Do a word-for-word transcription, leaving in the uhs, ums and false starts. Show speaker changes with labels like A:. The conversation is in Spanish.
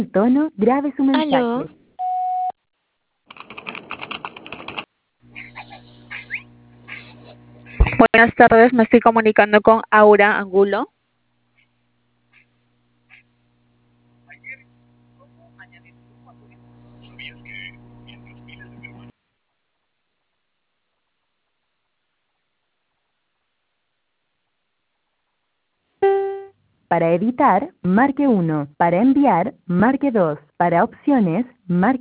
A: tono, grabe su
B: Aló,
A: mensaje.
C: Buenas tardes, me estoy comunicando con Aura Angulo.
A: Para editar, marque uno. Para enviar, marque dos. Para opciones, marque